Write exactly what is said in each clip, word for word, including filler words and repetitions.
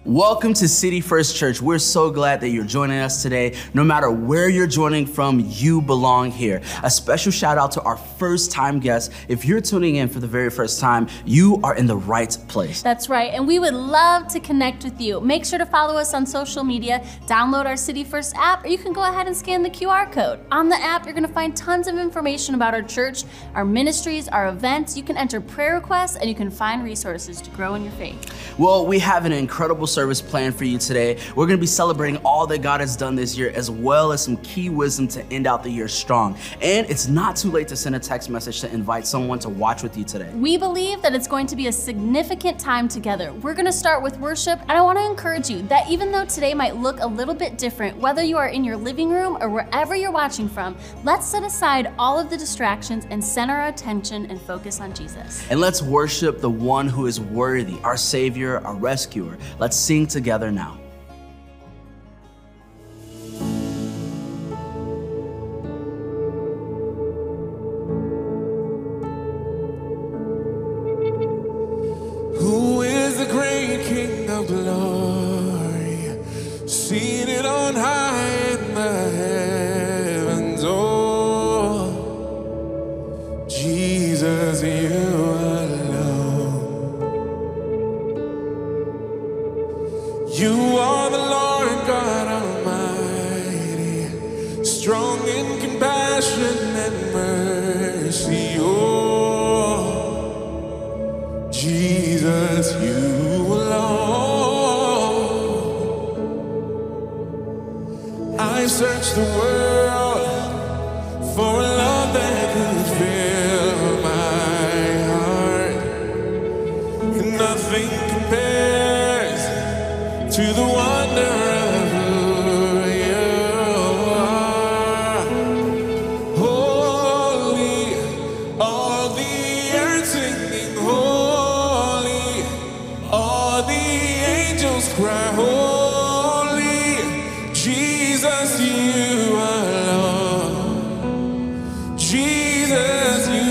Welcome to City First Church. We're so glad that you're joining us today. No matter where you're joining from, you belong here. A special shout out to our first time guests. If you're tuning in for the very first time, you are in the right place. That's right, and we would love to connect with you. Make sure to follow us on social media, download our City First app, or you can go ahead and scan the Q R code. On the app, you're gonna find tons of information about our church, our ministries, our events. You can enter prayer requests, and you can find resources to grow in your faith. Well, we have an incredible service plan for you today. We're going to be celebrating all that God has done this year, as well as some key wisdom to end out the year strong. And it's not too late to send a text message to invite someone to watch with you today. We believe that it's going to be a significant time together. We're going to start with worship, and I want to encourage you that even though today might look a little bit different, whether you are in your living room or wherever you're watching from, let's set aside all of the distractions and center our attention and focus on Jesus. And let's worship the one who is worthy, our Savior, our rescuer. Let's sing together now. Who is the great King of glory, seated on high in the heavens? Oh, Jesus, you You are the Lord God Almighty, strong in compassion and mercy. Oh, Jesus, you alone. I've searched the world for a love that could fill my heart, and nothing compares to the wonder of who you are. Holy, all the earth singing holy, all the angels cry holy, Jesus, you alone, Jesus, you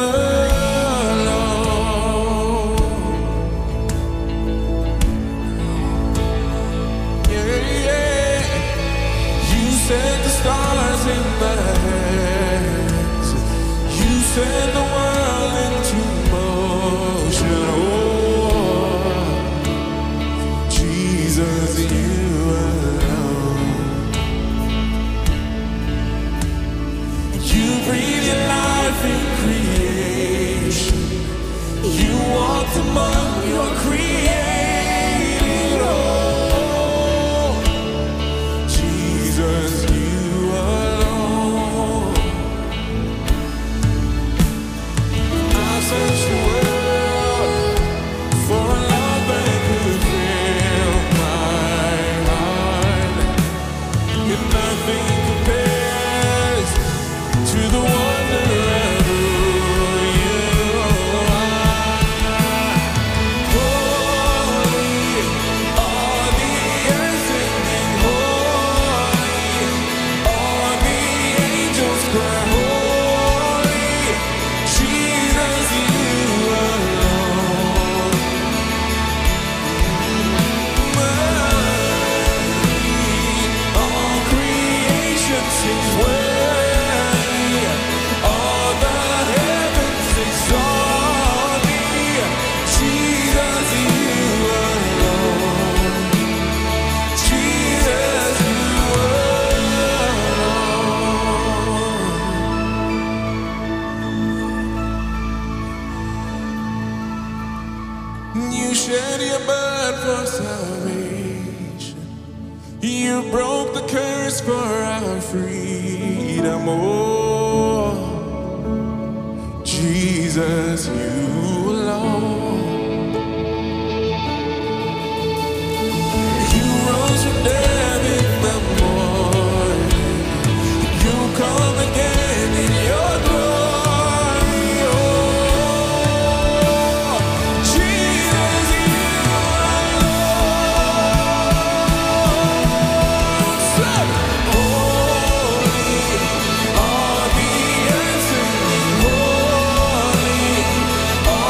set the world into motion. Oh, Jesus, you alone. You breathe your life in creation. You walked among your created. Oh, Jesus, you alone. Search the world for a love that could fill my heart, and nothing compares to the wonder of who you are. Holy, all the earth singing holy, all the angels cry holy, Jesus, you alone. All creation sings worthy, all the heavens exalt thee, Jesus, you alone, Jesus, you alone. You shed your blood for salvation. You broke the curse for our freedom. Oh, Jesus, you alone. You rose from death in the morning. You come again in your glory. Oh, Jesus, you alone. Holy, all the earth singing holy, all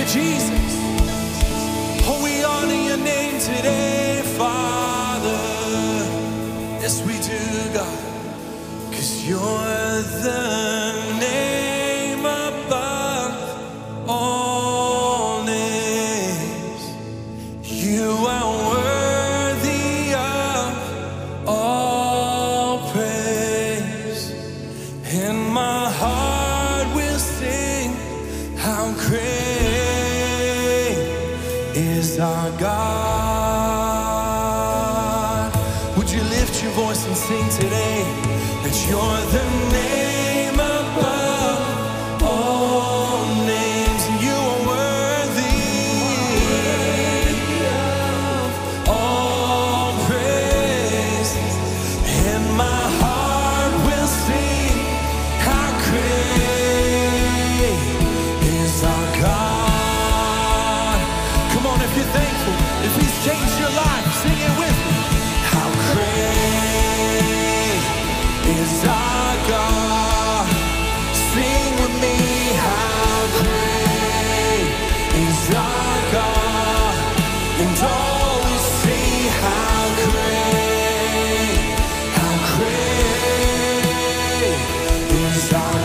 Jesus. Oh, we honor your name today, Father. Yes, we do, God. 'Cause you're the name above all names. You are worthy of all praise. And my heart will sing how great is our God. Would you lift your voice and sing today that you're the name above all names, and you are worthy of all praise. And my heart will sing how great is our God. Come on, if you're thankful, if he's changed your life, sing it with me. How great is our God. Sing with me. How great is our God. And all we see, how great, how great is our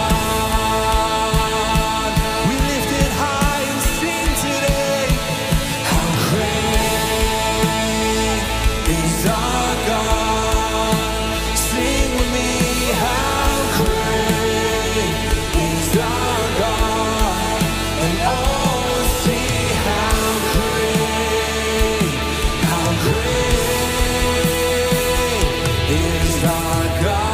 God. We lift it high and sing today. How great is our God. Sing with me. How great is our God. And all will see how great, how great is our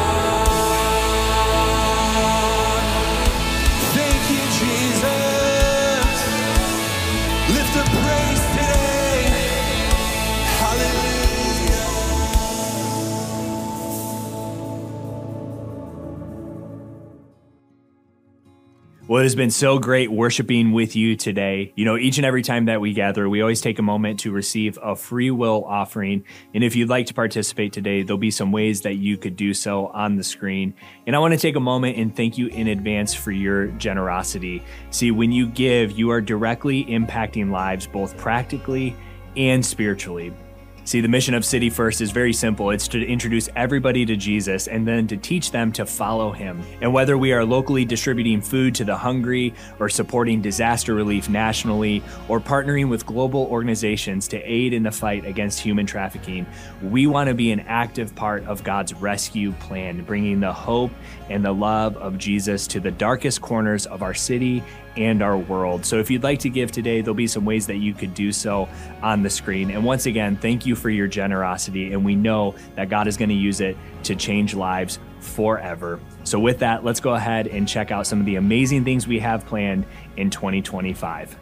God. Thank you, Jesus. Lift up praise today. Hallelujah. Well, it has been so great worshiping with you today. You know, each and every time that we gather, we always take a moment to receive a free will offering. And if you'd like to participate today, there'll be some ways that you could do so on the screen. And I want to take a moment and thank you in advance for your generosity. See, when you give, you are directly impacting lives, both practically and spiritually. See, the mission of City First is very simple. It's to introduce everybody to Jesus and then to teach them to follow him. And whether we are locally distributing food to the hungry or supporting disaster relief nationally or partnering with global organizations to aid in the fight against human trafficking, we want to be an active part of God's rescue plan, bringing the hope and the love of Jesus to the darkest corners of our city and our world. So if you'd like to give today, there'll be some ways that you could do so on the screen. And once again, thank you for your generosity. And we know that God is going to use it to change lives forever. So with that, let's go ahead and check out some of the amazing things we have planned in twenty twenty-five.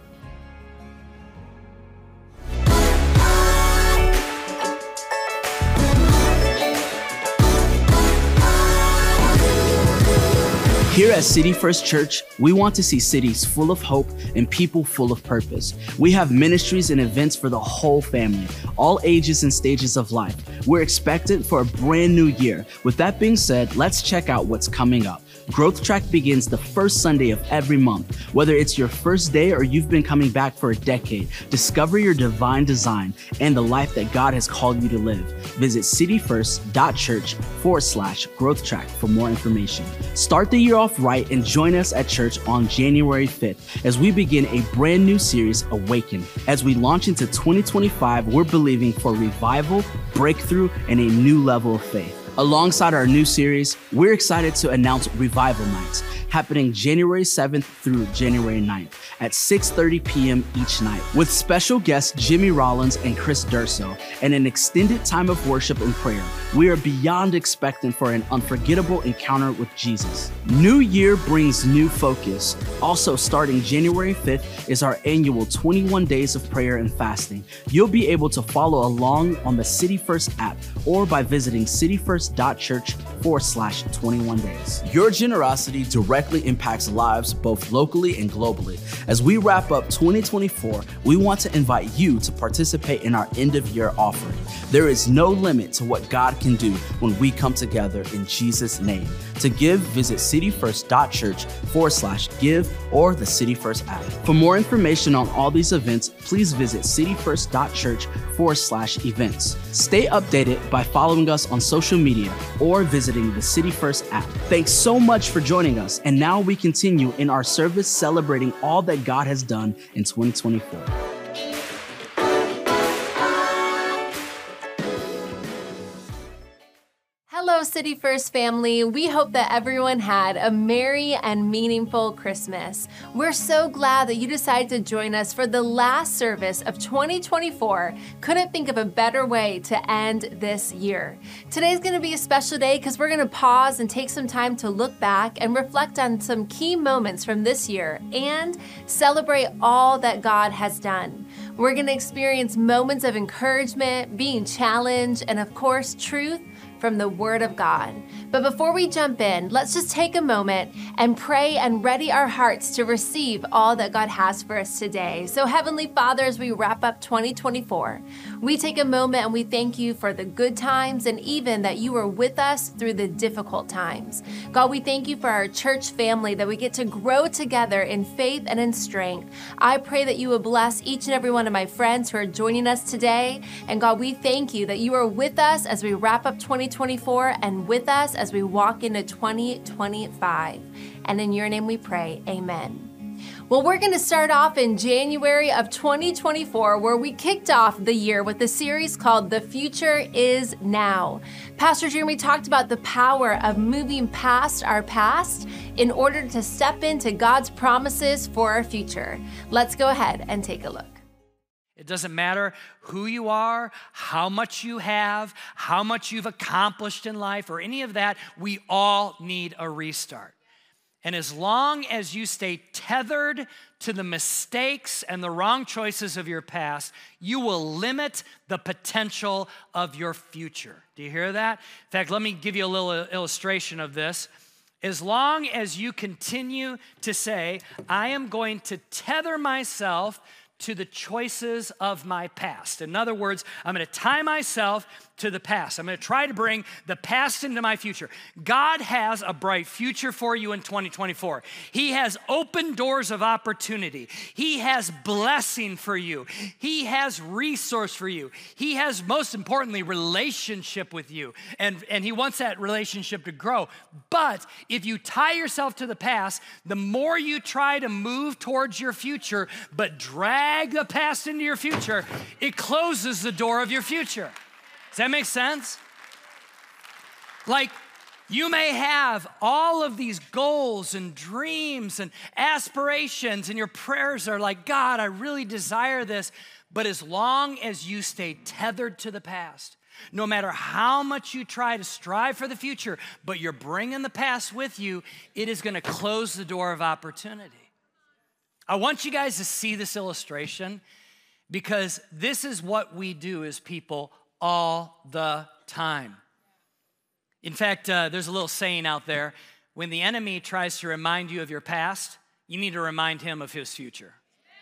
Here at City First Church, we want to see cities full of hope and people full of purpose. We have ministries and events for the whole family, all ages and stages of life. We're expectant for a brand new year. With that being said, let's check out what's coming up. Growth Track begins the first Sunday of every month. Whether it's your first day or you've been coming back for a decade, discover your divine design and the life that God has called you to live. Visit cityfirst.church forward slash growth track for more information. Start the year off right and join us at church on January fifth as we begin a brand new series, Awaken. As we launch into twenty twenty-five, we're believing for revival, breakthrough, and a new level of faith. Alongside our new series, we're excited to announce Revival Nights happening January seventh through January ninth at six thirty p.m. each night with special guests Jimmy Rollins and Chris Durso and an extended time of worship and prayer. We are beyond expectant for an unforgettable encounter with Jesus. New year brings new focus. Also starting January fifth is our annual twenty-one days of prayer and fasting. You'll be able to follow along on the City First app or by visiting cityfirst.church forward slash 21 days. Your generosity directly impacts lives both locally and globally. As we wrap up twenty twenty-four, we want to invite you to participate in our end of year offering. There is no limit to what God can do when we come together in Jesus' name. To give, visit cityfirst.church forward slash give or the City First app. For more information on all these events, please visit cityfirst.church forward slash events. Stay updated by following us on social media or visiting the City First app. Thanks so much for joining us. And now we continue in our service celebrating all that God has done in twenty twenty-four. Hello, City First family. We hope that everyone had a merry and meaningful Christmas. We're so glad that you decided to join us for the last service of twenty twenty-four. Couldn't think of a better way to end this year. Today's going to be a special day because we're going to pause and take some time to look back and reflect on some key moments from this year and celebrate all that God has done. We're going to experience moments of encouragement, being challenged, and of course, truth from the Word of God. But before we jump in, let's just take a moment and pray and ready our hearts to receive all that God has for us today. So Heavenly Father, as we wrap up twenty twenty-four, we take a moment and we thank you for the good times and even that you were with us through the difficult times. God, we thank you for our church family, that we get to grow together in faith and in strength. I pray that you will bless each and every one of my friends who are joining us today. And God, we thank you that you are with us as we wrap up twenty twenty-four and with us as we walk into twenty twenty-five. And in your name we pray, amen. Well, we're going to start off in January of twenty twenty-four, where we kicked off the year with a series called The Future Is Now. Pastor Jeremy talked about the power of moving past our past in order to step into God's promises for our future. Let's go ahead and take a look. It doesn't matter who you are, how much you have, how much you've accomplished in life, or any of that. We all need a restart. And as long as you stay tethered to the mistakes and the wrong choices of your past, you will limit the potential of your future. Do you hear that? In fact, let me give you a little illustration of this. As long as you continue to say, I am going to tether myself to the choices of my past. In other words, I'm going to tie myself to the past. I'm going to try to bring the past into my future. God has a bright future for you in twenty twenty-four. He has open doors of opportunity. He has blessing for you. He has resource for you. He has, most importantly, relationship with you. And, and he wants that relationship to grow. But if you tie yourself to the past, the more you try to move towards your future, but drag the past into your future, it closes the door of your future. Does that make sense? Like, you may have all of these goals and dreams and aspirations, and your prayers are like, God, I really desire this. But as long as you stay tethered to the past, no matter how much you try to strive for the future, but you're bringing the past with you, it is going to close the door of opportunity. I want you guys to see this illustration because this is what we do as people all the time. In fact, uh, there's a little saying out there, when the enemy tries to remind you of your past, you need to remind him of his future.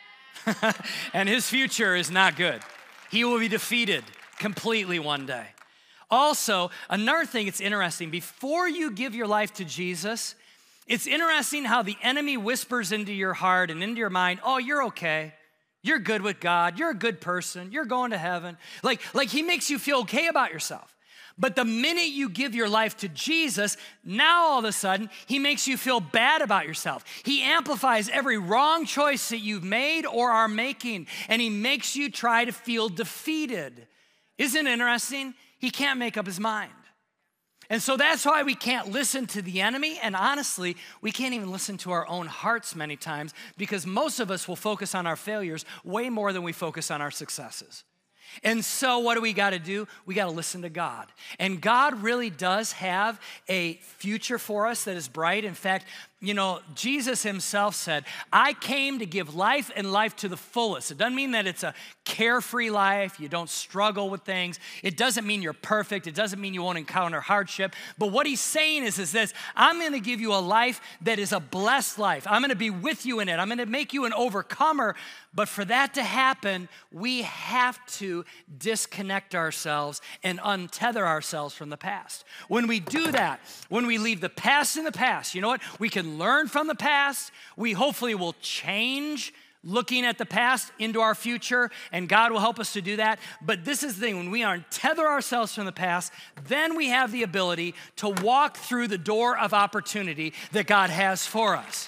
And his future is not good. He will be defeated completely one day. Also, another thing that's interesting, before you give your life to Jesus, it's interesting how the enemy whispers into your heart and into your mind, oh, you're okay. You're good with God. You're a good person. You're going to heaven. Like, like he makes you feel okay about yourself. But the minute you give your life to Jesus, now all of a sudden, he makes you feel bad about yourself. He amplifies every wrong choice that you've made or are making, and he makes you try to feel defeated. Isn't it interesting? He can't make up his mind. And so that's why we can't listen to the enemy. And honestly, we can't even listen to our own hearts many times because most of us will focus on our failures way more than we focus on our successes. And so what do we got to do? We got to listen to God. And God really does have a future for us that is bright. In fact, You know, Jesus himself said, I came to give life and life to the fullest. It doesn't mean that it's a carefree life. You don't struggle with things. It doesn't mean you're perfect. It doesn't mean you won't encounter hardship. But what he's saying is, is this, I'm going to give you a life that is a blessed life. I'm going to be with you in it. I'm going to make you an overcomer. But for that to happen, we have to disconnect ourselves and untether ourselves from the past. When we do that, when we leave the past in the past, you know what? We can learn from the past. We hopefully will change looking at the past into our future, and God will help us to do that. But this is the thing, when we untether ourselves from the past, then we have the ability to walk through the door of opportunity that God has for us.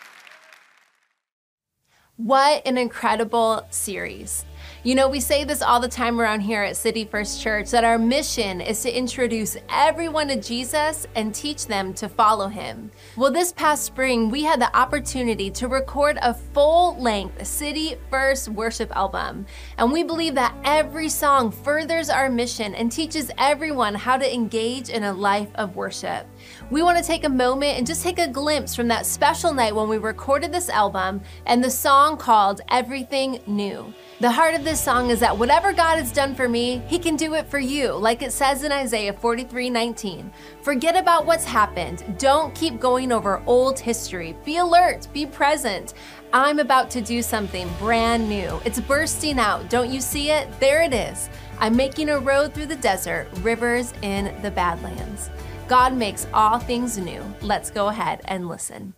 What an incredible series. You know, we say this all the time around here at City First Church, that our mission is to introduce everyone to Jesus and teach them to follow him. Well, this past spring, we had the opportunity to record a full-length City First worship album. And we believe that every song furthers our mission and teaches everyone how to engage in a life of worship. We want to take a moment and just take a glimpse from that special night when we recorded this album and the song called Everything New. The heart of this song is that whatever God has done for me, he can do it for you, like it says in Isaiah forty-three nineteen. Forget about what's happened. Don't keep going over old history. Be alert, be present. I'm about to do something brand new. It's bursting out. Don't you see it? There it is. I'm making a road through the desert, rivers in the Badlands. God makes all things new. Let's go ahead and listen.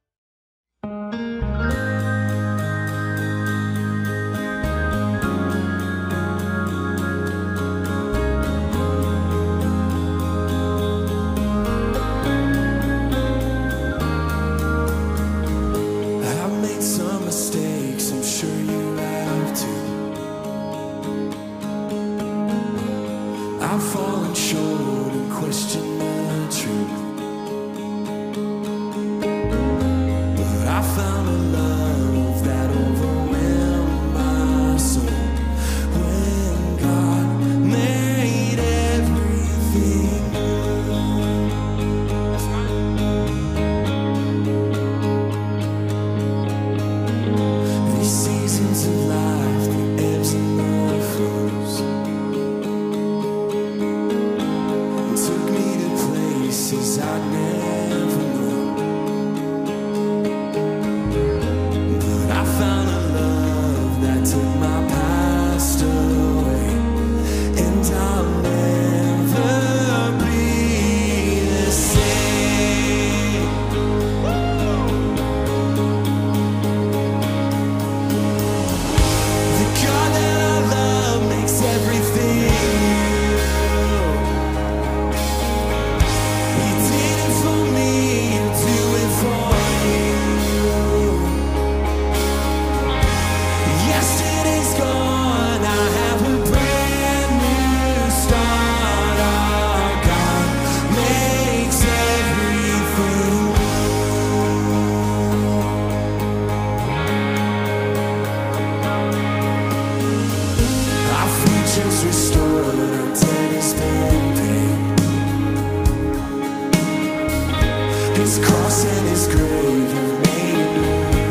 I've fallen short and questioned the truth, but I found a love that overwhelmed my soul when God made everything new. These seasons of life, the ebbs and the flows, I never knew, but I found a love that took my past away, and I'll never be the same. The God that I love makes everything restored, our debt has been paid. His cross and his grave have made a new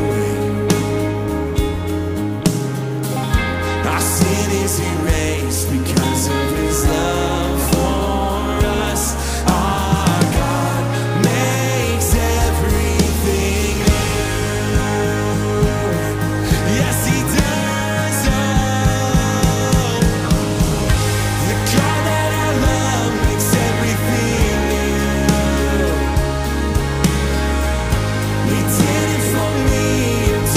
way. Our sin is erased because of his love for us. Our God makes everything new. Yes, he does.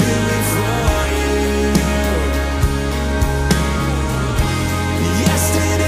Yesterday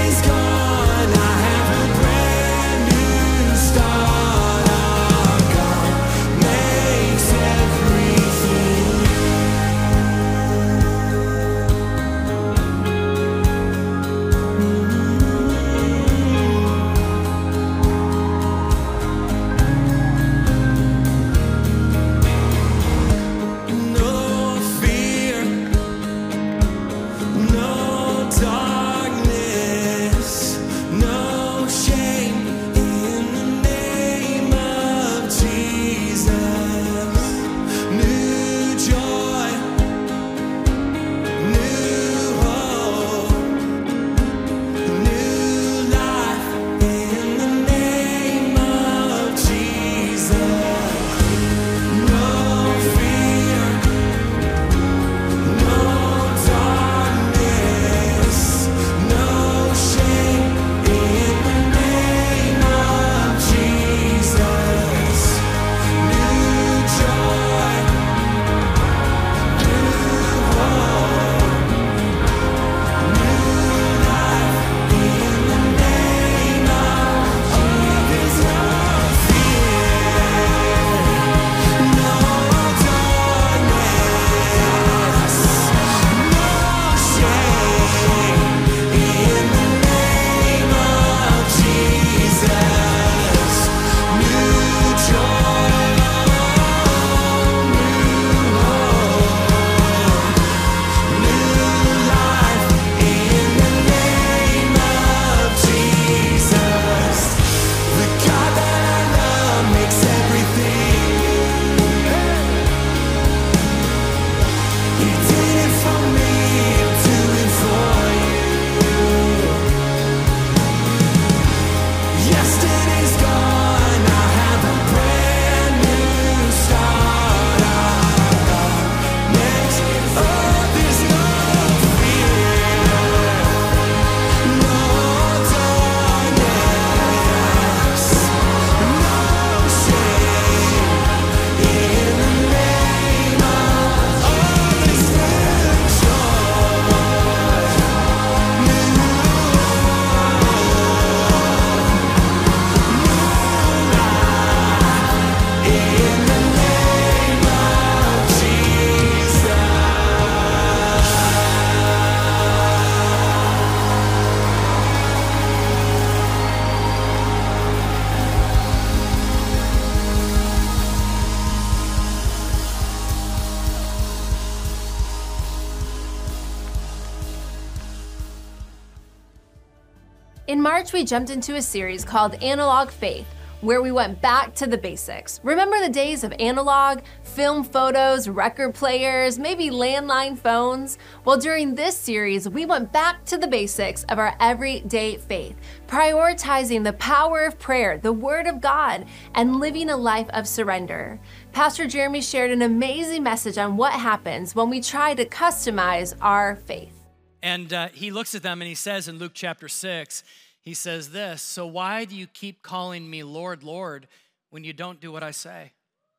In March, we jumped into a series called Analog Faith, where we went back to the basics. Remember the days of analog, film photos, record players, maybe landline phones? Well, during this series, we went back to the basics of our everyday faith, prioritizing the power of prayer, the Word of God, and living a life of surrender. Pastor Jeremy shared an amazing message on what happens when we try to customize our faith. And uh, he looks at them and he says in Luke chapter six, he says this, "So why do you keep calling me Lord, Lord, when you don't do what I say?"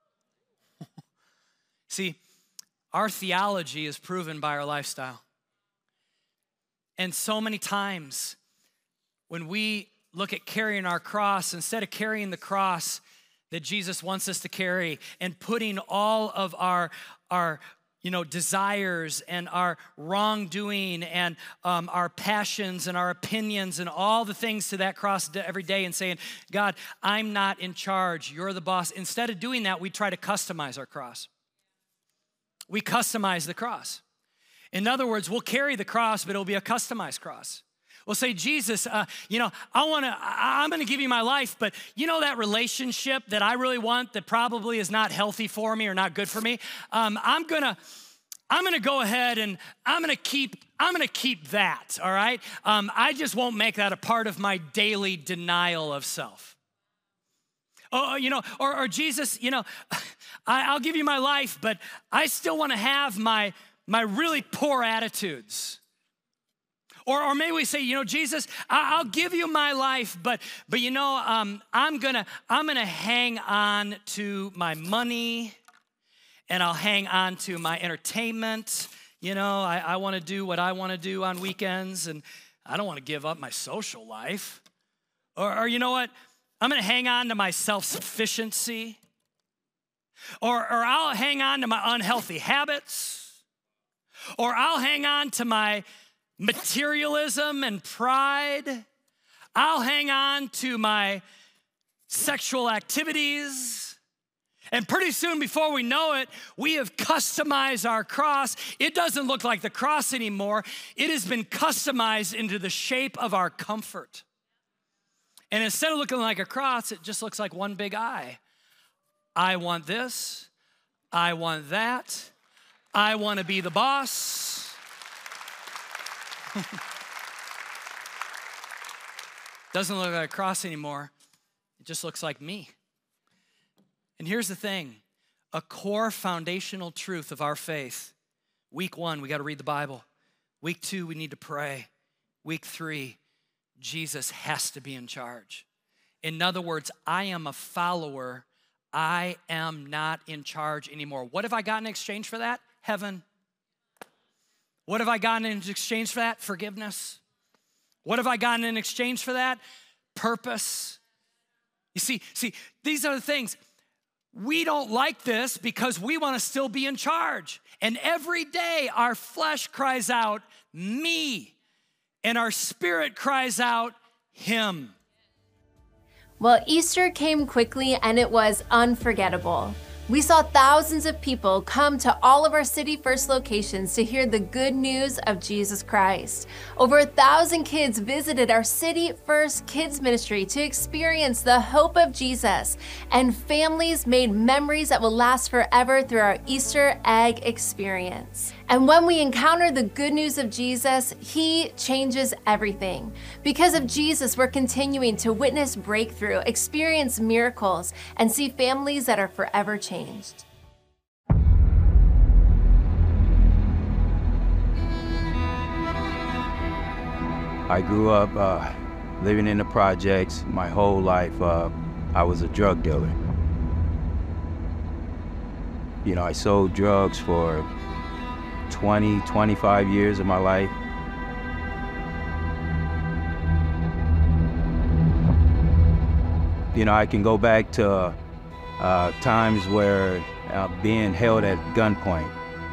See, our theology is proven by our lifestyle. And so many times when we look at carrying our cross, instead of carrying the cross that Jesus wants us to carry and putting all of our, our you know, desires and our wrongdoing and um, our passions and our opinions and all the things to that cross every day and saying, God, I'm not in charge, you're the boss. Instead of doing that, we try to customize our cross. We customize the cross. In other words, we'll carry the cross, but it'll be a customized cross. We'll say, Jesus, uh, you know, I wanna, I'm gonna give you my life, but you know that relationship that I really want that probably is not healthy for me or not good for me? Um, I'm gonna, I'm gonna go ahead and I'm gonna keep, I'm gonna keep that, all right? Um, I just won't make that a part of my daily denial of self. Oh, you know, or, or Jesus, you know, I, I'll give you my life, but I still wanna have my, my really poor attitudes. Or, or maybe we say, you know, Jesus, I'll give you my life, but but you know, um, I'm gonna I'm gonna hang on to my money, and I'll hang on to my entertainment. You know, I, I want to do what I want to do on weekends, and I don't want to give up my social life. Or, or you know what? I'm gonna hang on to my self-sufficiency. Or or I'll hang on to my unhealthy habits. Or I'll hang on to my materialism and pride. I'll hang on to my sexual activities. And pretty soon, before we know it, we have customized our cross. It doesn't look like the cross anymore. It has been customized into the shape of our comfort. And instead of looking like a cross, it just looks like one big eye. I want this. I want that. I want to be the boss. Doesn't look like a cross anymore. It just looks like me. And here's the thing, a core foundational truth of our faith. Week one, we got to read the Bible. Week two, we need to pray. Week three, Jesus has to be in charge. In other words, I am a follower. I am not in charge anymore. What have I gotten in exchange for that? Heaven. What have I gotten in exchange for that? Forgiveness. What have I gotten in exchange for that? Purpose. You see, see, these are the things. We don't like this because we want to still be in charge. And every day our flesh cries out, me. And our spirit cries out, him. Well, Easter came quickly and it was unforgettable. We saw thousands of people come to all of our City First locations to hear the good news of Jesus Christ. Over a thousand kids visited our City First Kids Ministry to experience the hope of Jesus, and families made memories that will last forever through our Easter egg experience. And when we encounter the good news of Jesus, He changes everything. Because of Jesus, we're continuing to witness breakthrough, experience miracles, and see families that are forever changed. I grew up uh, living in the projects my whole life. Uh, I was a drug dealer. You know, I sold drugs for twenty, twenty-five years of my life. You know, I can go back to uh, times where uh, being held at gunpoint.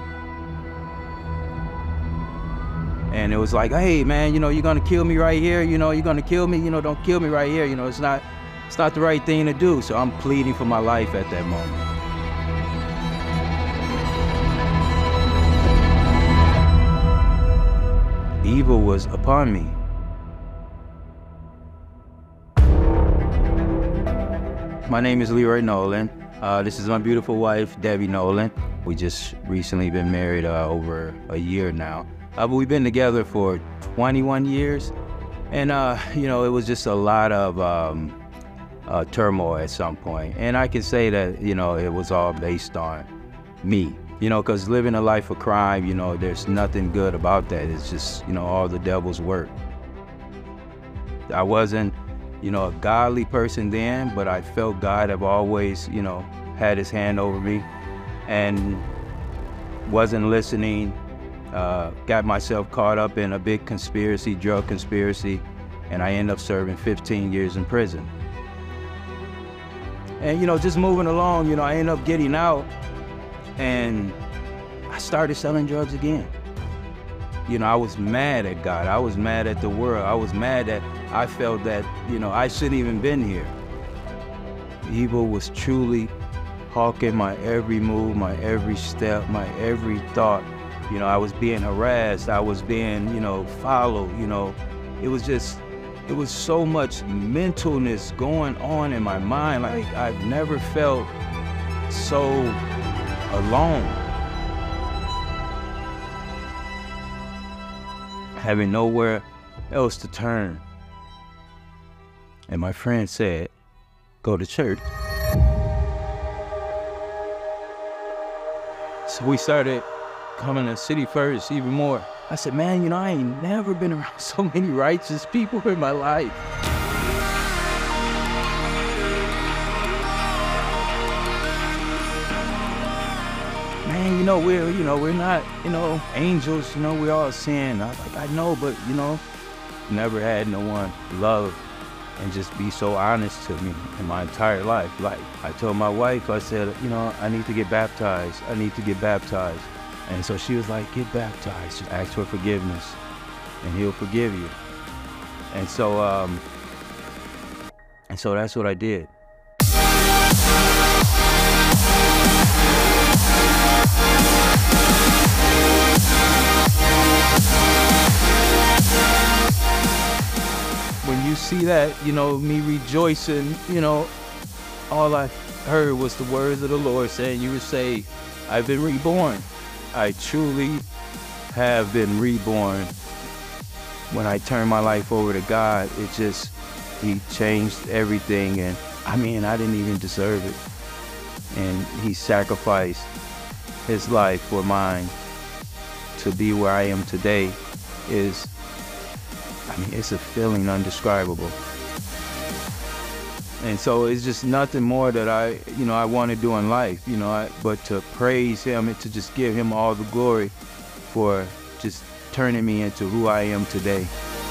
And it was like, hey man, you know, you're gonna kill me right here, you know, you're gonna kill me, you know, don't kill me right here, you know, it's not, it's not the right thing to do. So I'm pleading for my life at that moment. Evil was upon me. My name is Leroy Nolan. Uh, this is my beautiful wife, Debbie Nolan. We just recently been married uh, over a year now. Uh, but we've been together for twenty-one years. And, uh, you know, it was just a lot of um, uh, turmoil at some point. And I can say that, you know, it was all based on me. You know, because living a life of crime, you know, there's nothing good about that. It's just, you know, all the devil's work. I wasn't, you know, a godly person then, but I felt God have always, you know, had his hand over me and wasn't listening. Uh, got myself caught up in a big conspiracy, drug conspiracy, and I ended up serving fifteen years in prison. And, you know, just moving along, you know, I ended up getting out. And I started selling drugs again. You know, I was mad at God. I was mad at the world. I was mad that I felt that, you know, I shouldn't even been here. Evil was truly hawking my every move, my every step, my every thought. You know, I was being harassed. I was being, you know, followed. You know, it was just, it was so much mentalness going on in my mind. Like, I've never felt so alone, having nowhere else to turn. And my friend said, go to church. So we started coming to City First even more. I said, man, you know, I ain't never been around so many righteous people in my life. Man, you know, we're, you know, we're not, you know, angels, you know, we all sin. I was like, I know, but, you know, never had no one love and just be so honest to me in my entire life. Like, I told my wife, I said, you know, I need to get baptized. I need to get baptized. And so she was like, get baptized. Just ask for forgiveness and he'll forgive you. And so, um, and so that's what I did. When you see that, you know, me rejoicing, you know, all I heard was the words of the Lord saying, you were saved. I've been reborn. I truly have been reborn. When I turned my life over to God, it just, he changed everything. And I mean, I didn't even deserve it. And he sacrificed his life for mine. To be where I am today is, I mean, it's a feeling undescribable. And so it's just nothing more that I, you know, I want to do in life, you know, I, but to praise him and to just give him all the glory for just turning me into who I am today.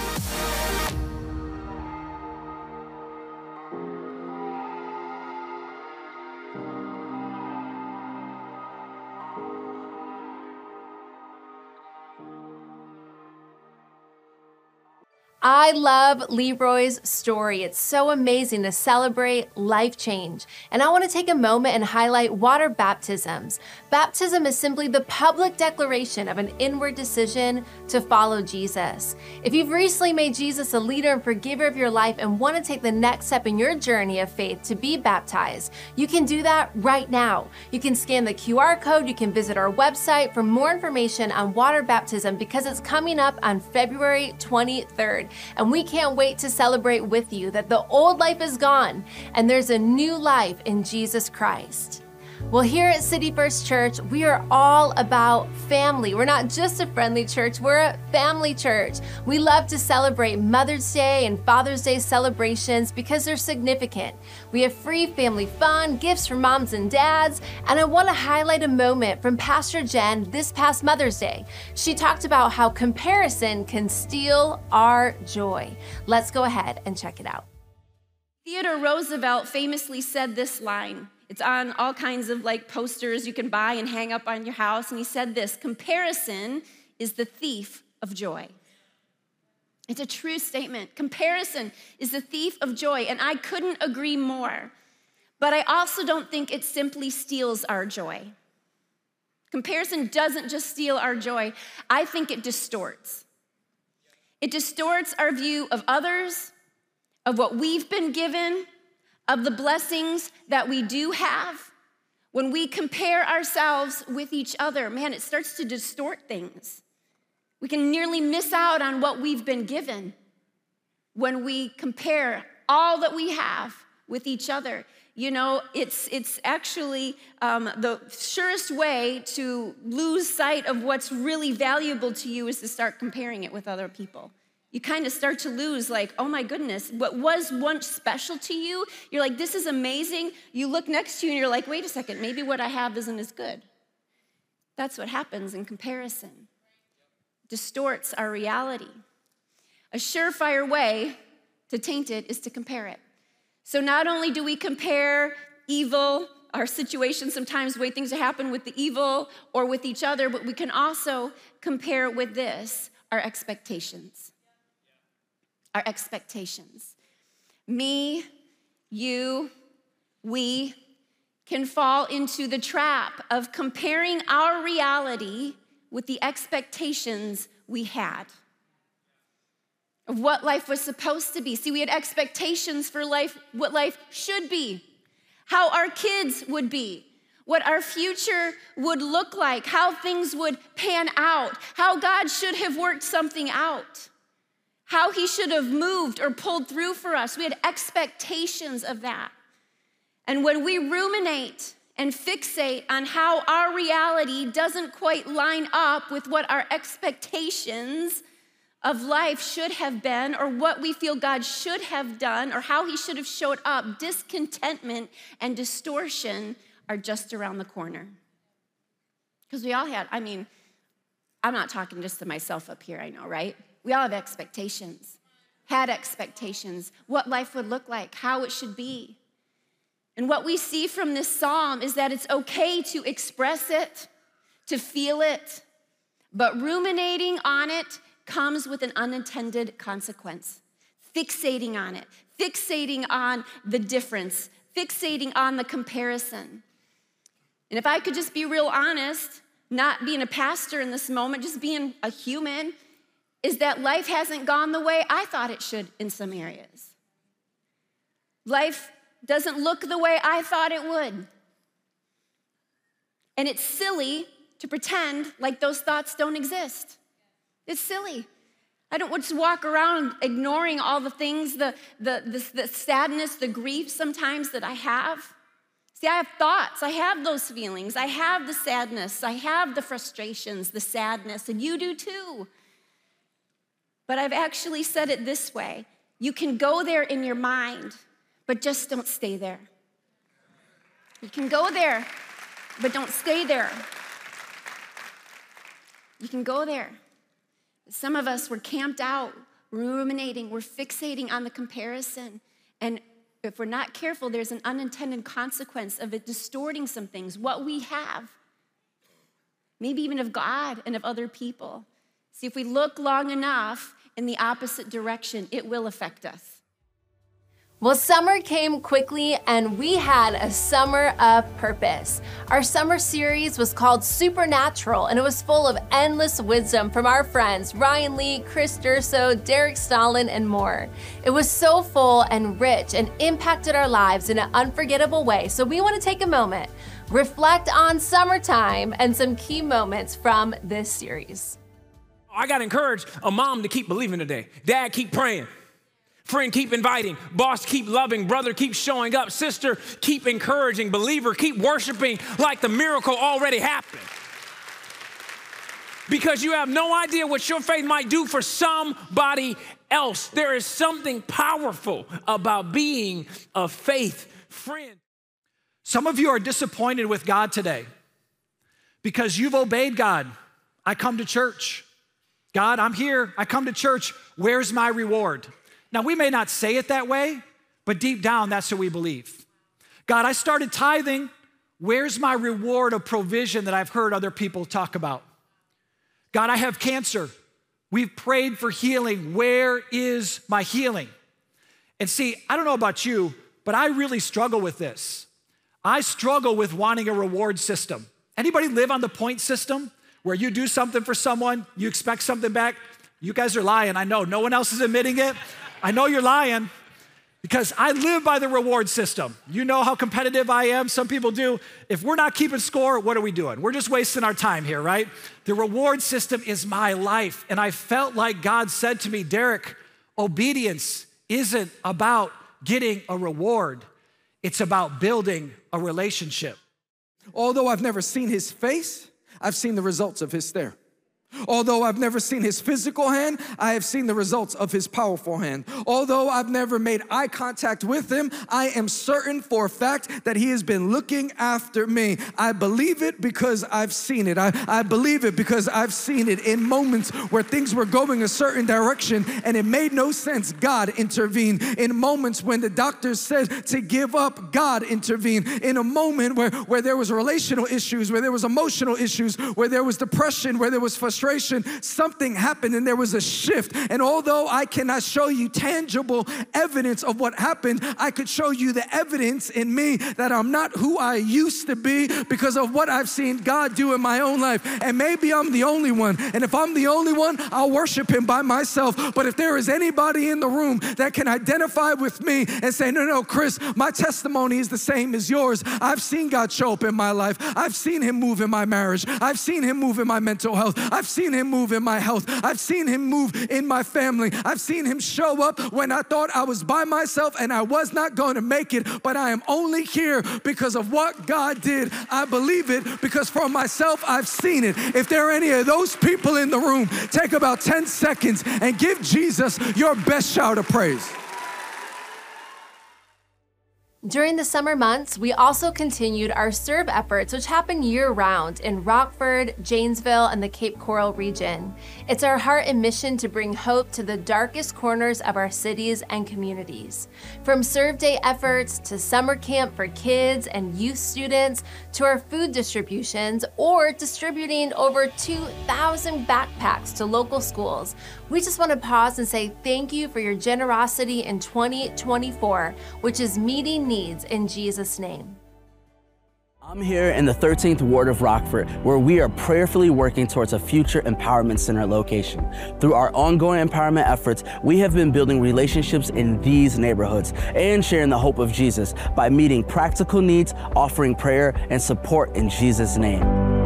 I love Leroy's story. It's so amazing to celebrate life change. And I want to take a moment and highlight water baptisms. Baptism is simply the public declaration of an inward decision to follow Jesus. If you've recently made Jesus a leader and forgiver of your life and want to take the next step in your journey of faith to be baptized, you can do that right now. You can scan the Q R code, you can visit our website for more information on water baptism because it's coming up on February twenty-third. And we can't wait to celebrate with you that the old life is gone and there's a new life in Jesus Christ. Well, here at City First Church, we are all about family. We're not just a friendly church, we're a family church. We love to celebrate Mother's Day and Father's Day celebrations because they're significant. We have free family fun, gifts for moms and dads, and I want to highlight a moment from Pastor Jen this past Mother's Day. She talked about how comparison can steal our joy. Let's go ahead and check it out. Theodore Roosevelt famously said this line. It's on all kinds of like posters you can buy and hang up on your house. And he said this, comparison is the thief of joy. It's a true statement. Comparison is the thief of joy. And I couldn't agree more. But I also don't think it simply steals our joy. Comparison doesn't just steal our joy. I think it distorts. It distorts our view of others, of what we've been given, of the blessings that we do have, when we compare ourselves with each other, man, it starts to distort things. We can nearly miss out on what we've been given when we compare all that we have with each other. You know, it's, it's actually um, the surest way to lose sight of what's really valuable to you is to start comparing it with other people. You kind of start to lose, like, oh my goodness, what was once special to you, you're like, this is amazing. You look next to you and you're like, wait a second, maybe what I have isn't as good. That's what happens in comparison. Distorts our reality. A surefire way to taint it is to compare it. So not only do we compare evil, our situation sometimes, the way things happen with the evil or with each other, but we can also compare with this, our expectations. Our expectations. Me, you, we can fall into the trap of comparing our reality with the expectations we had of what life was supposed to be. See, we had expectations for life, what life should be, how our kids would be, what our future would look like, how things would pan out, how God should have worked something out, how he should have moved or pulled through for us. We had expectations of that. And when we ruminate and fixate on how our reality doesn't quite line up with what our expectations of life should have been, or what we feel God should have done, or how he should have showed up, discontentment and distortion are just around the corner. Because we all had, I mean, I'm not talking just to myself up here, I know, right? We all have expectations, had expectations, what life would look like, how it should be. And what we see from this psalm is that it's okay to express it, to feel it, but ruminating on it comes with an unintended consequence. Fixating on it, fixating on the difference, fixating on the comparison. And if I could just be real honest, not being a pastor in this moment, just being a human, is that life hasn't gone the way I thought it should in some areas. Life doesn't look the way I thought it would. And it's silly to pretend like those thoughts don't exist. It's silly. I don't want to walk around ignoring all the things, the, the, the, the sadness, the grief sometimes that I have. See, I have thoughts. I have those feelings. I have the sadness. I have the frustrations, the sadness, and you do too. But I've actually said it this way. You can go there in your mind, but just don't stay there. You can go there, but don't stay there. You can go there. Some of us, we're camped out, ruminating, we're fixating on the comparison. And if we're not careful, there's an unintended consequence of it distorting some things, what we have, maybe even of God and of other people. See, if we look long enough in the opposite direction, it will affect us. Well, summer came quickly and we had a summer of purpose. Our summer series was called Supernatural, and it was full of endless wisdom from our friends Ryan Lee, Chris Durso, Derek Stalin, and more. It was so full and rich and impacted our lives in an unforgettable way. So we want to take a moment, reflect on summertime and some key moments from this series. I got to encourage a mom to keep believing today. Dad, keep praying. Friend, keep inviting. Boss, keep loving. Brother, keep showing up. Sister, keep encouraging. Believer, keep worshiping like the miracle already happened. Because you have no idea what your faith might do for somebody else. There is something powerful about being a faith friend. Some of you are disappointed with God today because you've obeyed God. I come to church. God, I'm here. I come to church. Where's my reward? Now, we may not say it that way, but deep down, that's what we believe. God, I started tithing. Where's my reward of provision that I've heard other people talk about? God, I have cancer. We've prayed for healing. Where is my healing? And see, I don't know about you, but I really struggle with this. I struggle with wanting a reward system. Anybody live on the point system where you do something for someone, you expect something back? You guys are lying, I know. No one else is admitting it. I know you're lying. Because I live by the reward system. You know how competitive I am. Some people do. If we're not keeping score, what are we doing? We're just wasting our time here, right? The reward system is my life. And I felt like God said to me, Derek, obedience isn't about getting a reward. It's about building a relationship. Although I've never seen his face, I've seen the results of his stare. Although I've never seen his physical hand, I have seen the results of his powerful hand. Although I've never made eye contact with him, I am certain for a fact that he has been looking after me. I believe it because I've seen it. I, I believe it because I've seen it in moments where things were going a certain direction and it made no sense. God intervened. In moments when the doctors said to give up, God intervened. In a moment where, where there was relational issues, where there was emotional issues, where there was depression, where there was frustration, something happened and there was a shift. And although I cannot show you tangible evidence of what happened, I could show you the evidence in me that I'm not who I used to be because of what I've seen God do in my own life. And maybe I'm the only one. And if I'm the only one, I'll worship him by myself. But if there is anybody in the room that can identify with me and say, no, no, Chris, my testimony is the same as yours. I've seen God show up in my life. I've seen him move in my marriage. I've seen him move in my mental health. I've seen him move in my health. I've seen him move in my family. I've seen him show up when I thought I was by myself and I was not going to make it, but I am only here because of what God did. I believe it because for myself, I've seen it. If there are any of those people in the room, take about ten seconds and give Jesus your best shout of praise. During the summer months, we also continued our serve efforts, which happen year-round in Rockford, Janesville, and the Cape Coral region. It's our heart and mission to bring hope to the darkest corners of our cities and communities. From Serve Day efforts to summer camp for kids and youth students, to our food distributions, or distributing over two thousand backpacks to local schools, we just want to pause and say thank you for your generosity in twenty twenty-four, which is meeting needs in Jesus' name. I'm here in the thirteenth Ward of Rockford, where we are prayerfully working towards a future empowerment center location. Through our ongoing empowerment efforts, we have been building relationships in these neighborhoods and sharing the hope of Jesus by meeting practical needs, offering prayer and support in Jesus' name.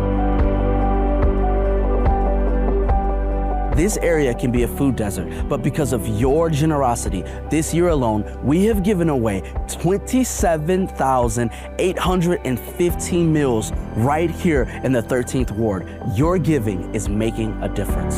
This area can be a food desert, but because of your generosity, this year alone, we have given away twenty-seven thousand eight hundred fifteen meals right here in the thirteenth Ward. Your giving is making a difference.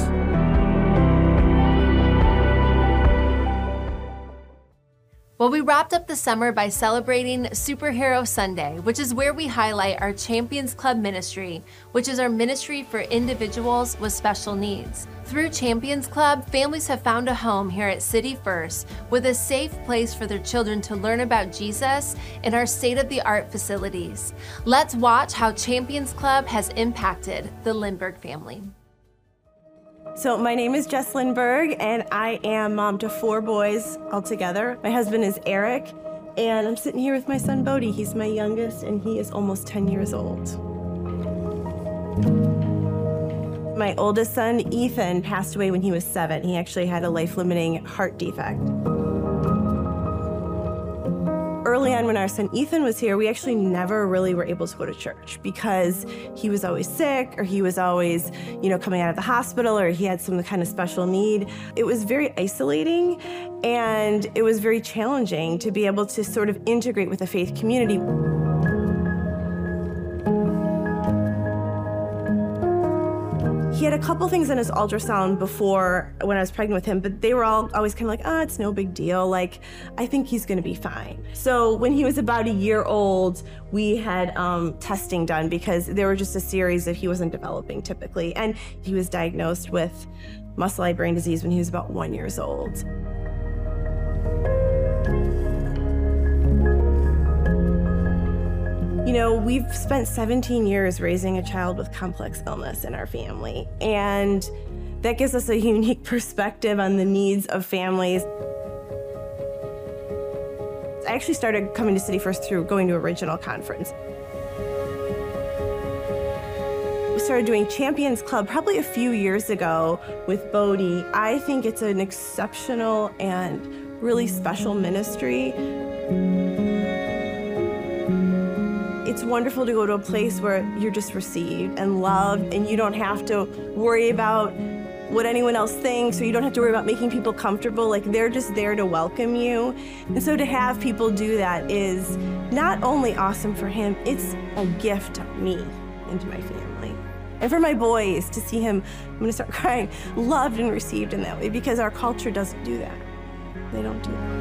Well, we wrapped up the summer by celebrating Superhero Sunday, which is where we highlight our Champions Club ministry, which is our ministry for individuals with special needs. Through Champions Club, families have found a home here at City First with a safe place for their children to learn about Jesus in our state-of-the-art facilities. Let's watch how Champions Club has impacted the Lindbergh family. So my name is Jess Lindbergh, and I am mom to four boys altogether. My husband is Eric, and I'm sitting here with my son Bodie. He's my youngest, and he is almost ten years old. My oldest son, Ethan, passed away when he was seven. He actually had a life-limiting heart defect. Early on when our son Ethan was here, we actually never really were able to go to church because he was always sick, or he was always, you know, coming out of the hospital, or he had some kind of special need. It was very isolating, and it was very challenging to be able to sort of integrate with the faith community. He had a couple things in his ultrasound before when I was pregnant with him, but they were all always kind of like, oh, it's no big deal. Like, I think he's gonna be fine. So when he was about a year old, we had um, testing done because there were just a series that he wasn't developing typically. And he was diagnosed with muscle-eye brain disease when he was about one years old. You know, we've spent seventeen years raising a child with complex illness in our family, and that gives us a unique perspective on the needs of families. I actually started coming to City First through going to Original Conference. We started doing Champions Club probably a few years ago with Bodie. I think it's an exceptional and really special ministry. It's wonderful to go to a place where you're just received and loved, and you don't have to worry about what anyone else thinks, or you don't have to worry about making people comfortable. Like, they're just there to welcome you. And so to have people do that is not only awesome for him, it's a gift to me and to my family. And for my boys, to see him, I'm gonna start crying, loved and received in that way, because our culture doesn't do that. They don't do that.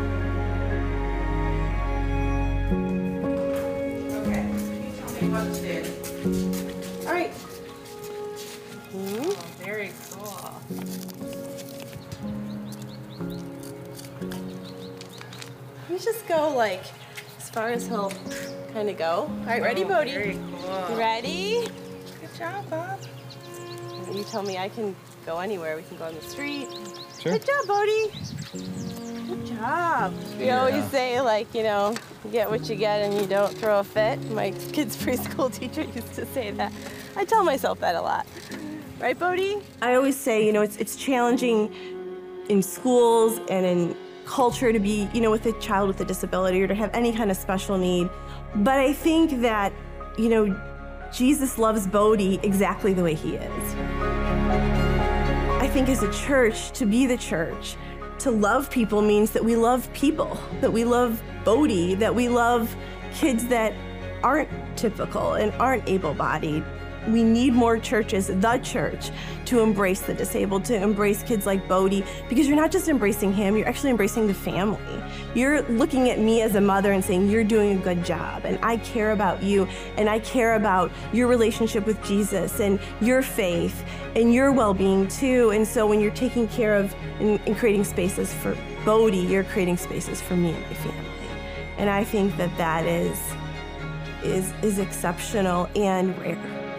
Okay, can you tell me about the stairs? All right. Oh, very cool. Let me just go like as far as he'll kind of go. All right, ready, Oh, Bodhi? very cool. Ready? Good job, Bob. You tell me I can go anywhere. We can go on the street. Sure. Good job, Bodhi. Good job. We Yeah. always say, like, you know, you get what you get and you don't throw a fit. My kid's preschool teacher used to say that. I tell myself that a lot. Right, Bodhi? I always say, you know, it's it's challenging in schools and in culture to be, you know, with a child with a disability or to have any kind of special need. But I think that, you know, Jesus loves Bodhi exactly the way he is. I think as a church, to be the church, to love people means that we love people, that we love Bodhi, that we love kids that aren't typical and aren't able-bodied. We need more churches, the church, to embrace the disabled, to embrace kids like Bodhi, because you're not just embracing him, you're actually embracing the family. You're looking at me as a mother and saying, you're doing a good job, and I care about you, and I care about your relationship with Jesus, and your faith, and your well-being too. And so when you're taking care of and, and creating spaces for Bodhi, you're creating spaces for me and my family. And I think that that is, is, is exceptional and rare.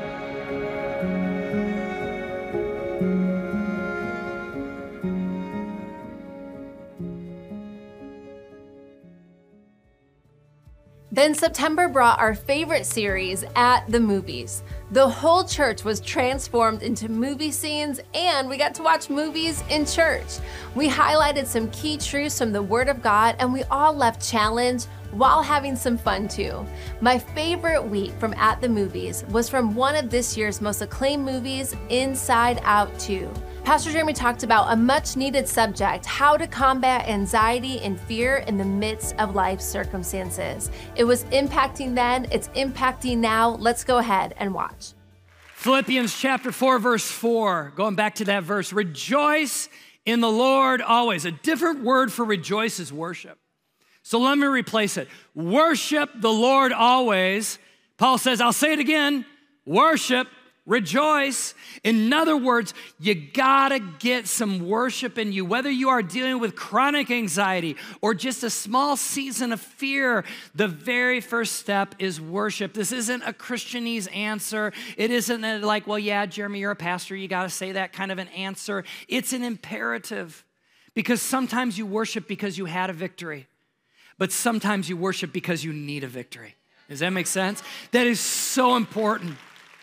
Then September brought our favorite series, At the Movies. The whole church was transformed into movie scenes, and we got to watch movies in church. We highlighted some key truths from the Word of God, and we all left challenged while having some fun too. My favorite week from At the Movies was from one of this year's most acclaimed movies, Inside Out two. Pastor Jeremy talked about a much needed subject, how to combat anxiety and fear in the midst of life's circumstances. It was impacting then, it's impacting now. Let's go ahead and watch. Philippians chapter four, verse four, going back to that verse, rejoice in the Lord always. A different word for rejoice is worship. So let me replace it. Worship the Lord always. Paul says, I'll say it again, worship, rejoice. In other words, you gotta get some worship in you. Whether you are dealing with chronic anxiety or just a small season of fear, the very first step is worship. This isn't a Christianese answer. It isn't like, well, yeah, Jeremy, you're a pastor, you gotta say that kind of an answer. It's an imperative, because sometimes you worship because you had a victory, but sometimes you worship because you need a victory. Does that make sense? That is so important.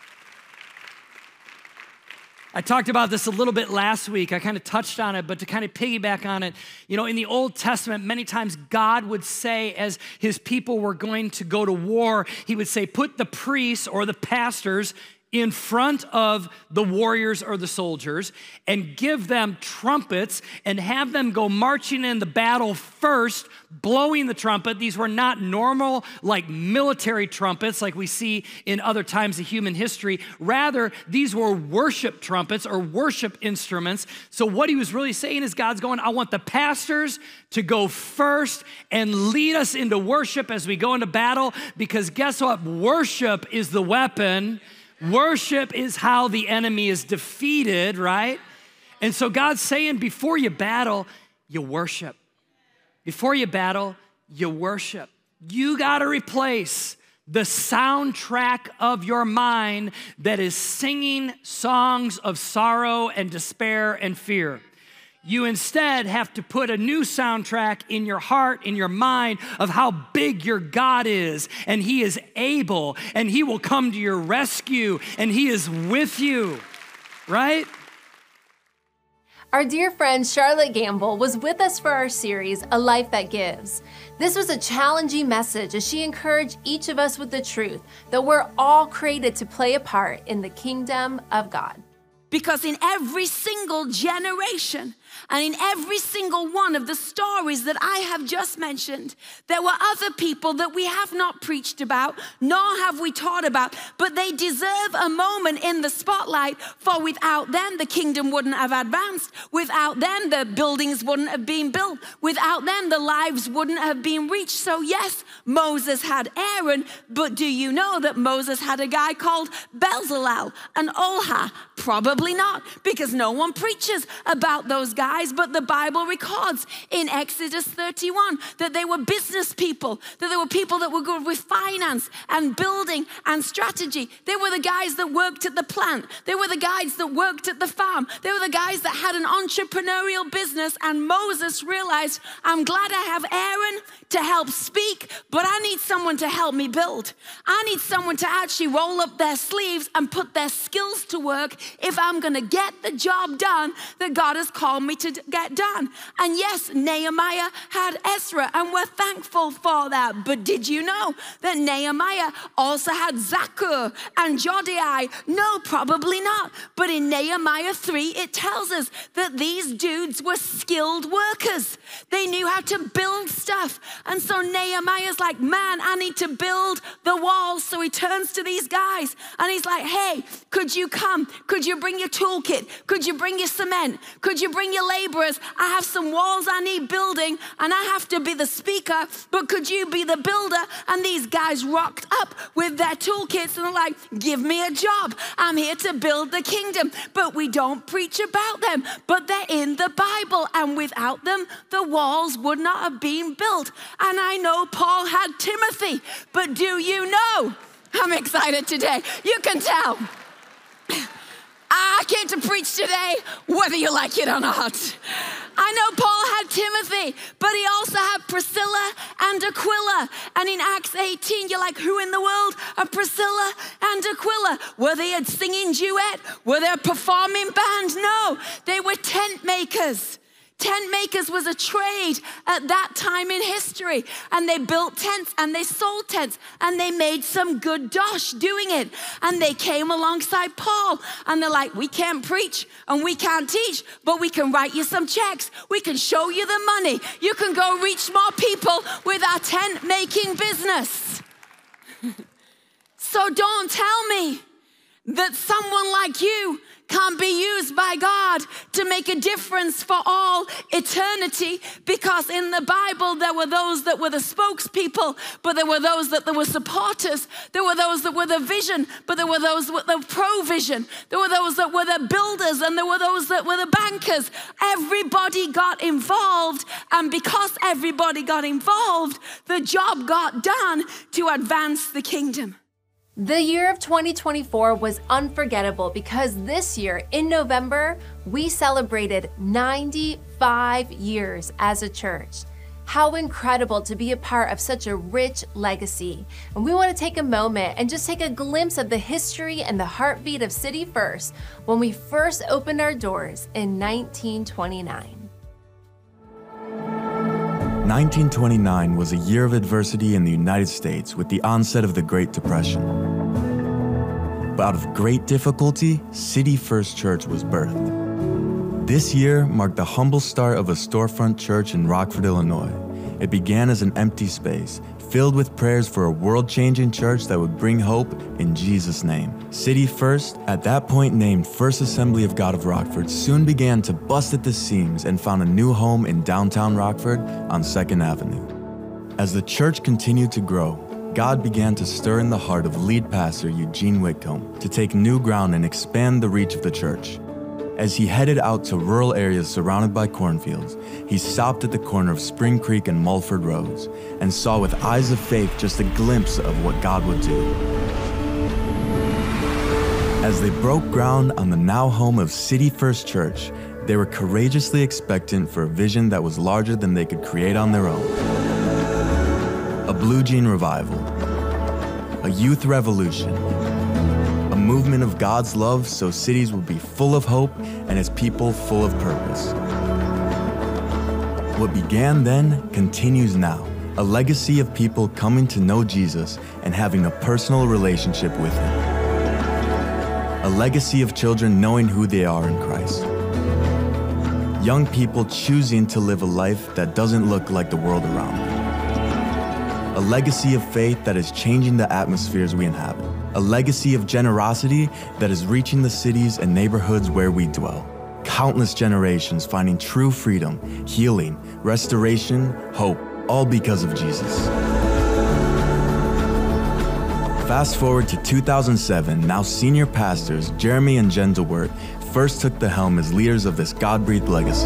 I talked about this a little bit last week. I kind of touched on it, but to kind of piggyback on it, you know, in the Old Testament, many times God would say, as his people were going to go to war, he would say, put the priests or the pastors in front of the warriors or the soldiers and give them trumpets and have them go marching in the battle first, blowing the trumpet. These were not normal, like military trumpets like we see in other times of human history. Rather, these were worship trumpets or worship instruments. So what he was really saying is God's going, I want the pastors to go first and lead us into worship as we go into battle, because guess what? Worship is the weapon. Worship is how the enemy is defeated, right? And so God's saying, before you battle, you worship. Before you battle, you worship. You got to replace the soundtrack of your mind that is singing songs of sorrow and despair and fear. You instead have to put a new soundtrack in your heart, in your mind, of how big your God is, and he is able, and he will come to your rescue, and he is with you, right? Our dear friend Charlotte Gamble was with us for our series, A Life That Gives. This was a challenging message as she encouraged each of us with the truth that we're all created to play a part in the kingdom of God. Because in every single generation and in every single one of the stories that I have just mentioned, there were other people that we have not preached about, nor have we taught about, but they deserve a moment in the spotlight, for without them, the kingdom wouldn't have advanced. Without them, the buildings wouldn't have been built. Without them, the lives wouldn't have been reached. So yes, Moses had Aaron, but do you know that Moses had a guy called Bezalel and Olha? Probably not, because no one preaches about those guys, but the Bible records in Exodus thirty-one that they were business people, that they were people that were good with finance and building and strategy. They were the guys that worked at the plant. They were the guys that worked at the farm. They were the guys that had an entrepreneurial business, and Moses realized, I'm glad I have Aaron to help speak, but I need someone to help me build. I need someone to actually roll up their sleeves and put their skills to work if I'm going to get the job done that God has called me to get done. And yes, Nehemiah had Ezra, and we're thankful for that. But did you know that Nehemiah also had Zaccur and Jodiai? No, probably not. But in Nehemiah three, it tells us that these dudes were skilled workers. They knew how to build stuff. And so Nehemiah's like, man, I need to build the walls. So he turns to these guys and he's like, hey, could you come? Could you bring your toolkit? Could you bring your cement? Could you bring your laborers? I have some walls I need building and I have to be the speaker, but could you be the builder? And these guys rocked up with their toolkits and they're like, give me a job. I'm here to build the kingdom. But we don't preach about them, but they're in the Bible, and without them, the walls would not have been built. And I know Paul had Timothy, but do you know? I'm excited today. You can tell. I came to preach today, whether you like it or not. I know Paul had Timothy, but he also had Priscilla and Aquila. And in Acts eighteen, you're like, who in the world are Priscilla and Aquila? Were they a singing duet? Were they a performing band? No, they were tent makers. Tent makers was a trade at that time in history, and they built tents and they sold tents and they made some good dosh doing it. And they came alongside Paul and they're like, we can't preach and we can't teach, but we can write you some checks. We can show you the money. You can go reach more people with our tent making business. So don't tell me that someone like you can't be used by God to make a difference for all eternity, because in the Bible there were those that were the spokespeople, but there were those that were supporters. There were those that were the vision, but there were those with the provision. There were those that were the builders, and there were those that were the bankers. Everybody got involved, and because everybody got involved, the job got done to advance the kingdom. The year of twenty twenty-four was unforgettable because this year, in November, we celebrated ninety-five years as a church. How incredible to be a part of such a rich legacy. And we want to take a moment and just take a glimpse of the history and the heartbeat of City First when we first opened our doors in nineteen twenty-nine. nineteen twenty-nine was a year of adversity in the United States with the onset of the Great Depression. But out of great difficulty, City First Church was birthed. This year marked the humble start of a storefront church in Rockford, Illinois. It began as an empty space, filled with prayers for a world-changing church that would bring hope in Jesus' name. City First, at that point named First Assembly of God of Rockford, soon began to bust at the seams and found a new home in downtown Rockford on second avenue. As the church continued to grow, God began to stir in the heart of lead pastor Eugene Whitcomb to take new ground and expand the reach of the church. As he headed out to rural areas surrounded by cornfields, he stopped at the corner of Spring Creek and Mulford Roads and saw with eyes of faith just a glimpse of what God would do. As they broke ground on the now home of City First Church, they were courageously expectant for a vision that was larger than they could create on their own. A blue jean revival, a youth revolution, a movement of God's love so cities will be full of hope and His people full of purpose. What began then continues now, a legacy of people coming to know Jesus and having a personal relationship with Him. A legacy of children knowing who they are in Christ. Young people choosing to live a life that doesn't look like the world around them. A legacy of faith that is changing the atmospheres we inhabit. A legacy of generosity that is reaching the cities and neighborhoods where we dwell. Countless generations finding true freedom, healing, restoration, hope, all because of Jesus. Fast forward to two thousand seven, now senior pastors Jeremy and Jen DeWert first took the helm as leaders of this God-breathed legacy.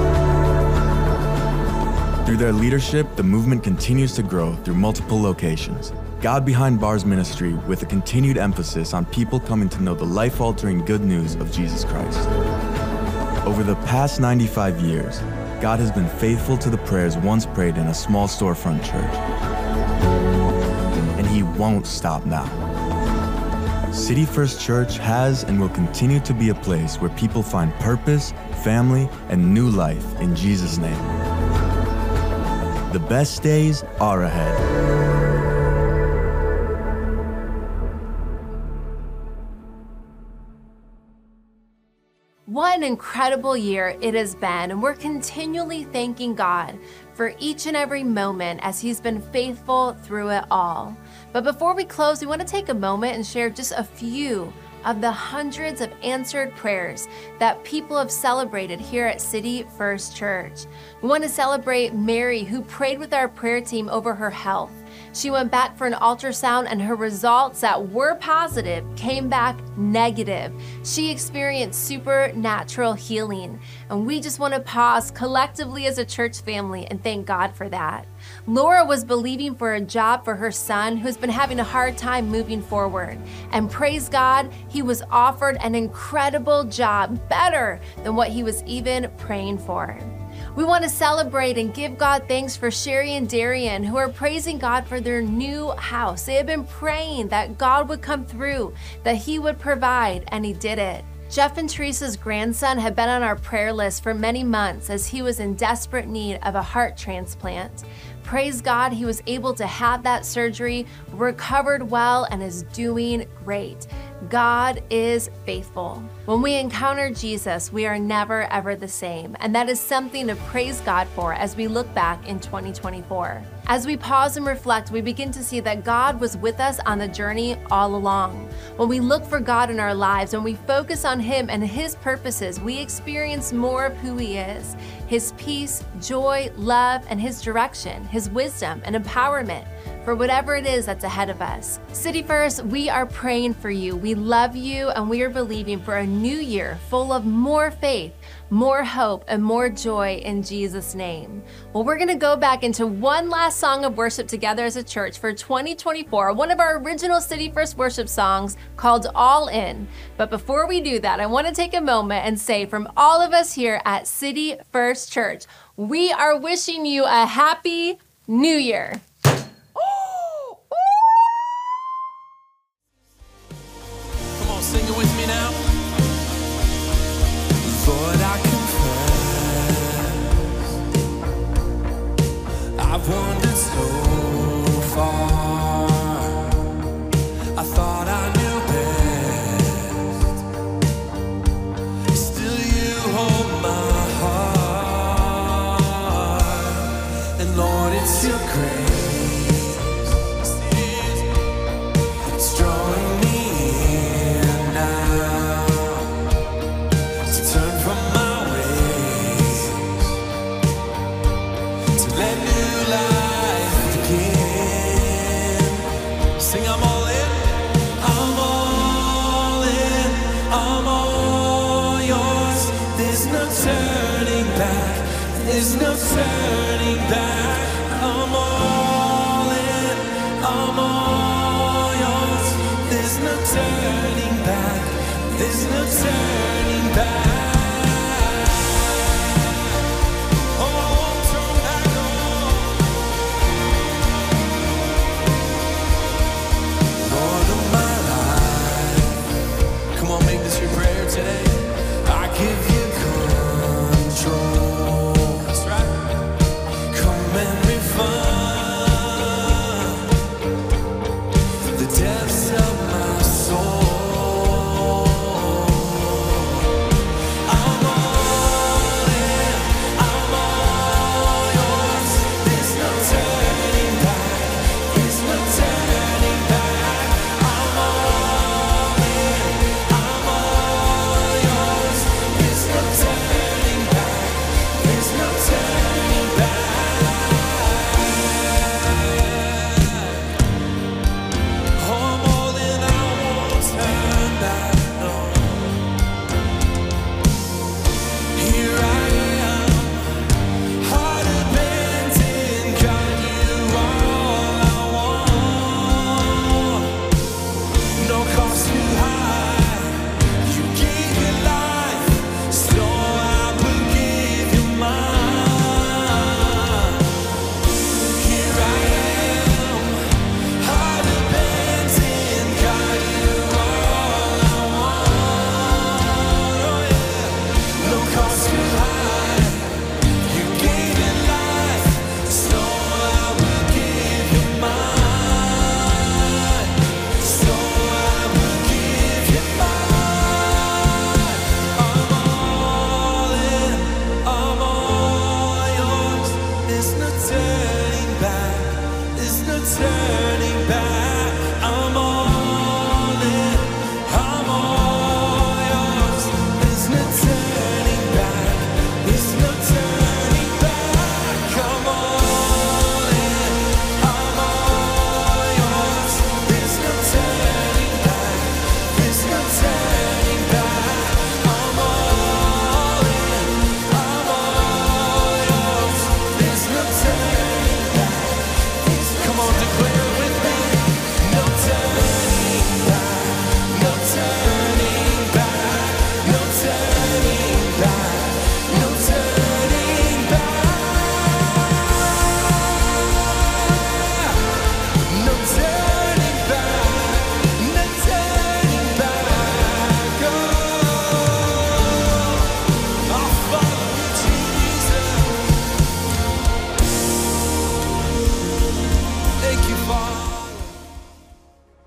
Through their leadership, the movement continues to grow through multiple locations. God Behind Bars ministry with a continued emphasis on people coming to know the life-altering good news of Jesus Christ. Over the past ninety-five years, God has been faithful to the prayers once prayed in a small storefront church. And He won't stop now. City First Church has and will continue to be a place where people find purpose, family, and new life in Jesus' name. The best days are ahead. What an incredible year it has been, and we're continually thanking God for each and every moment as He's been faithful through it all. But before we close, we want to take a moment and share just a few of the hundreds of answered prayers that people have celebrated here at City First Church. We want to celebrate Mary, who prayed with our prayer team over her health. She went back for an ultrasound and her results that were positive came back negative. She experienced supernatural healing. And we just want to pause collectively as a church family and thank God for that. Laura was believing for a job for her son who's been having a hard time moving forward. And praise God, he was offered an incredible job, better than what he was even praying for. We want to celebrate and give God thanks for Sherry and Darian, who are praising God for their new house. They have been praying that God would come through, that He would provide, and He did it. Jeff and Teresa's grandson had been on our prayer list for many months as he was in desperate need of a heart transplant. Praise God, he was able to have that surgery, recovered well, and is doing great. God is faithful. When we encounter Jesus, we are never ever the same, and that is something to praise God for as we look back in twenty twenty-four. As we pause and reflect, we begin to see that God was with us on the journey all along. When we look for God in our lives, when we focus on Him and His purposes, we experience more of who He is, His peace, joy, love, and His direction, His wisdom and empowerment for whatever it is that's ahead of us. City First, we are praying for you. We love you, and we are believing for a new year full of more faith, more hope, and more joy in Jesus' name. Well, we're gonna go back into one last song of worship together as a church for twenty twenty-four, one of our original City First worship songs called All In. But before we do that, I wanna take a moment and say from all of us here at City First Church, we are wishing you a happy new year. Come on, sing it with me now. Lord, I confess, I've wandered so far. I thought I knew best. Still you hold my heart. And Lord, it's your grace that's drawing me in now. To turn from my ways, to let new life begin. Sing, I'm all in, I'm all in, I'm all yours. There's no turning back, there's no turning back. I'm all in, I'm all yours. There's no turning back, there's no turning back. Oh, I won't turn back, oh. Lord of my life,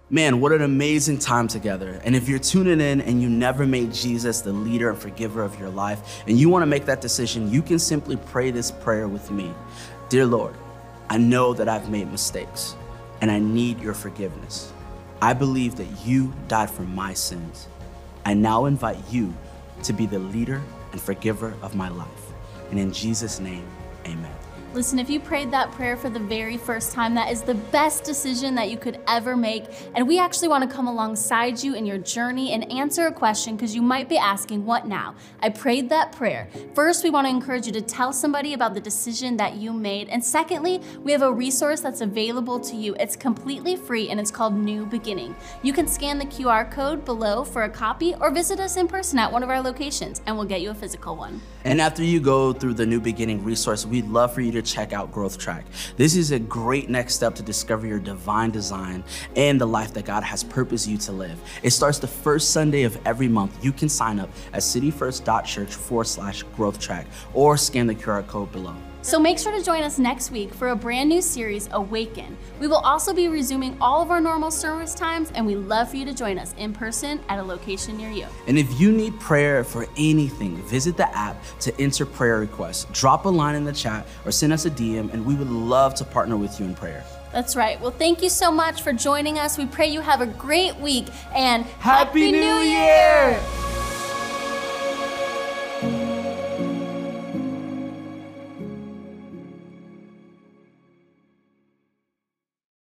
Man, what an amazing time together. And if you're tuning in and you never made Jesus the leader and forgiver of your life, and you want to make that decision, you can simply pray this prayer with me. Dear Lord, I know that I've made mistakes, and I need your forgiveness. I believe that you died for my sins. I now invite you to be the leader and forgiver of my life. And in Jesus' name, amen. Listen, if you prayed that prayer for the very first time, that is the best decision that you could ever make. And we actually want to come alongside you in your journey and answer a question, because you might be asking, what now? I prayed that prayer. First, we want to encourage you to tell somebody about the decision that you made. And secondly, we have a resource that's available to you. It's completely free and it's called New Beginning. You can scan the Q R code below for a copy or visit us in person at one of our locations and we'll get you a physical one. And after you go through the New Beginning resource, we'd love for you to check out Growth Track. This is a great next step to discover your divine design and the life that God has purposed you to live. It starts the first Sunday of every month. You can sign up at cityfirst.church forward slash growth track or scan the Q R code below. So make sure to join us next week for a brand new series, Awaken. We will also be resuming all of our normal service times, and we'd love for you to join us in person at a location near you. And if you need prayer for anything, visit the app to enter prayer requests. Drop a line in the chat or send us a D M, and we would love to partner with you in prayer. That's right. Well, thank you so much for joining us. We pray you have a great week, and Happy, Happy New Year! Year!